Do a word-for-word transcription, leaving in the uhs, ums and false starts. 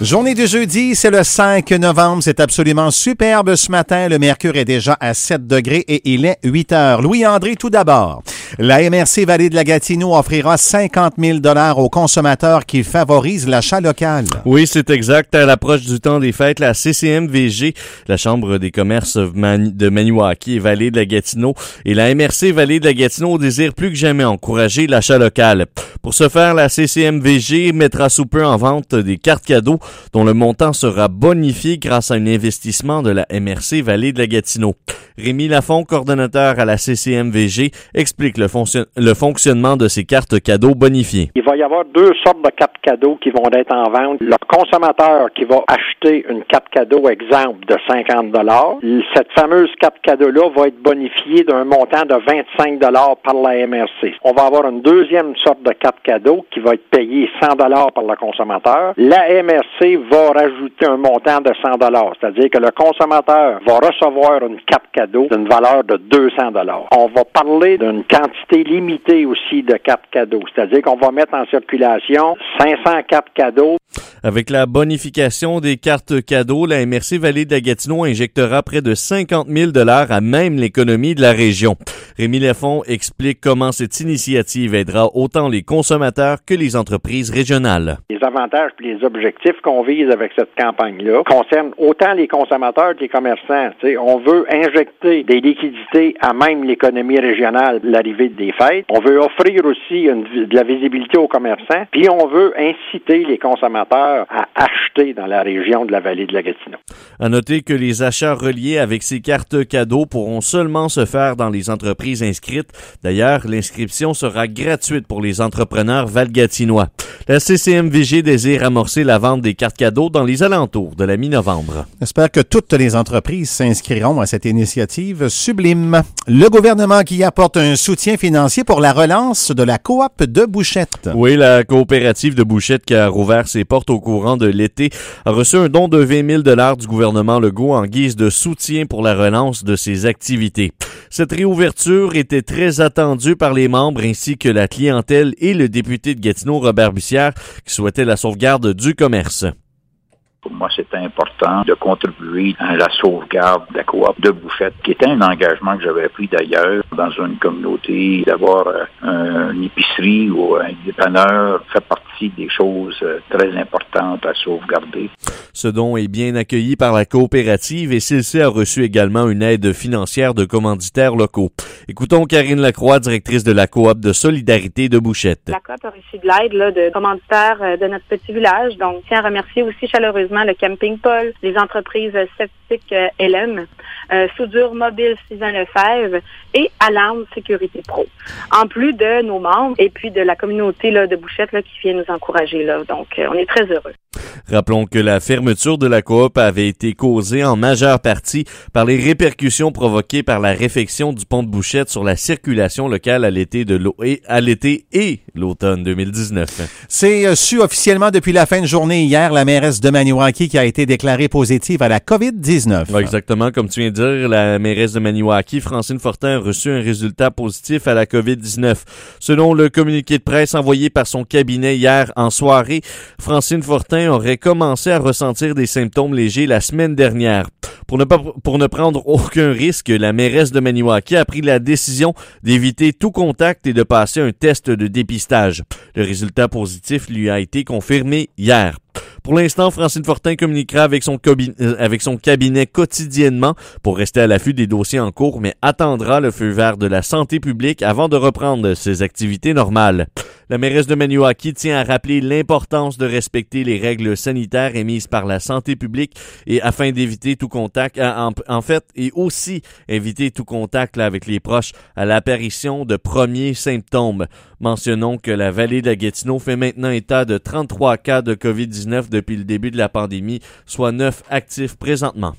Journée du jeudi, c'est le cinq novembre. C'est absolument superbe ce matin. Le mercure est déjà à sept degrés et il est huit heures. Louis-André, tout d'abord. La M R C Vallée de la Gatineau offrira cinquante mille dollars aux consommateurs qui favorisent l'achat local. Oui, c'est exact. À l'approche du temps des fêtes, la C C M V G, la Chambre des commerces de Maniwaki et Vallée de la Gatineau, et la M R C Vallée de la Gatineau désirent plus que jamais encourager l'achat local. Pour ce faire, la C C M V G mettra sous peu en vente des cartes cadeaux dont le montant sera bonifié grâce à un investissement de la M R C Vallée de la Gatineau. Rémi Lafont, coordonnateur à la C C M V G, explique le, fonction- le fonctionnement de ces cartes cadeaux bonifiées. Il va y avoir deux sortes de cartes cadeaux qui vont être en vente. Le consommateur qui va acheter une carte cadeau, exemple, de cinquante dollars, cette fameuse carte cadeau-là va être bonifiée d'un montant de vingt-cinq dollars par la M R C. On va avoir une deuxième sorte de carte cadeau qui va être payée cent dollars par le consommateur. La M R C va rajouter un montant de cent dollars, c'est-à-dire que le consommateur va recevoir une carte cadeau d'une valeur de deux cents dollars. On va parler d'une quantité limitée aussi de cartes cadeaux, c'est-à-dire qu'on va mettre en circulation cinq cents cartes cadeaux. Avec la bonification des cartes cadeaux, la M R C Vallée de la Gatineau injectera près de cinquante mille dollars à même l'économie de la région. Rémi Lafont explique comment cette initiative aidera autant les consommateurs que les entreprises régionales. Les avantages et les objectifs qu'on vise avec cette campagne-là concernent autant les consommateurs que les commerçants. T'sais, on veut injecter des liquidités à même l'économie régionale de l'arrivée des fêtes. On veut offrir aussi une, de la visibilité aux commerçants. Puis on veut inciter les consommateurs à acheter dans la région de la Vallée de la Gatineau. À noter que les achats reliés avec ces cartes cadeaux pourront seulement se faire dans les entreprises inscrites. D'ailleurs, l'inscription sera gratuite pour les entrepreneurs valgatinois. La C C M V G désire amorcer la vente des cartes cadeaux dans les alentours de la mi-novembre. J'espère que toutes les entreprises s'inscriront à cette initiative sublime. Le gouvernement qui apporte un soutien financier pour la relance de la coop de Bouchette. Oui, la coopérative de Bouchette qui a rouvert ses portes au courant de l'été a reçu un don de vingt mille dollars du gouvernement Legault en guise de soutien pour la relance de ses activités. Cette réouverture était très attendue par les membres ainsi que la clientèle et le député de Gatineau, Robert Bussière, qui souhaitait la sauvegarde du commerce. Pour moi, c'était important de contribuer à la sauvegarde de la coop de Bouchette, qui était un engagement que j'avais pris d'ailleurs dans une communauté, d'avoir euh, une épicerie ou un dépanneur fait partie des choses euh, très importantes à sauvegarder. Ce don est bien accueilli par la coopérative et C L C a reçu également une aide financière de commanditaires locaux. Écoutons Karine Lacroix, directrice de la coop de solidarité de Bouchette. La coop a reçu de l'aide là, de commanditaires euh, de notre petit village, donc je tiens à remercier aussi chaleureusement le Camping Paul, les entreprises Septic euh, L M, euh, Soudure Mobile Sylvain Lefebvre et Alarme Sécurité Pro. En plus de nos membres et puis de la communauté là, de Bouchette là, qui vient nous encourager. Là. Donc, euh, on est très heureux. Rappelons que la fermeture de la coop avait été causée en majeure partie par les répercussions provoquées par la réfection du pont de Bouchette sur la circulation locale à l'été de l'eau et à l'été et l'automne deux mille dix-neuf. C'est su officiellement depuis la fin de journée hier, la mairesse de Maniwaki qui a été déclarée positive à la covid dix-neuf. Ouais, exactement, comme tu viens de dire, la mairesse de Maniwaki, Francine Fortin, a reçu un résultat positif à la covid dix-neuf. Selon le communiqué de presse envoyé par son cabinet hier en soirée, Francine Fortin aurait commencé à ressentir des symptômes légers la semaine dernière. Pour ne pas, pour ne prendre aucun risque, la mairesse de Maniwaki a pris la décision d'éviter tout contact et de passer un test de dépistage. Le résultat positif lui a été confirmé hier. Pour l'instant, Francine Fortin communiquera avec son, cobi- euh, avec son cabinet quotidiennement pour rester à l'affût des dossiers en cours, mais attendra le feu vert de la santé publique avant de reprendre ses activités normales. La mairesse de Maniwaki tient à rappeler l'importance de respecter les règles sanitaires émises par la santé publique et afin d'éviter tout contact, en, en fait, et aussi éviter tout contact là, avec les proches à l'apparition de premiers symptômes. Mentionnons que la Vallée de la Gatineau fait maintenant état de trente-trois cas de covid dix-neuf depuis le début de la pandémie, soit neuf actifs présentement.